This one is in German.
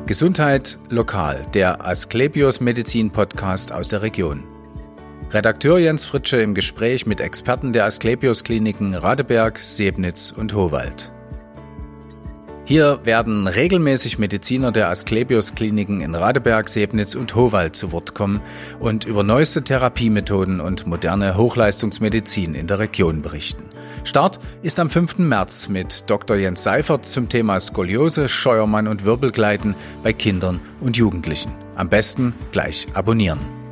Gesundheit lokal, der Asklepios Medizin Podcast aus der Region. Redakteur Jens Fritsche im Gespräch mit Experten der Asklepios Kliniken Radeberg, Sebnitz und Howald. Hier werden regelmäßig Mediziner der Asklepios Kliniken in Radeberg, Sebnitz und Howald zu Wort kommen und über neueste Therapiemethoden und moderne Hochleistungsmedizin in der Region berichten. Start ist am 5. März mit Dr. Jens Seifert zum Thema Skoliose, Scheuermann und Wirbelgleiten bei Kindern und Jugendlichen. Am besten gleich abonnieren.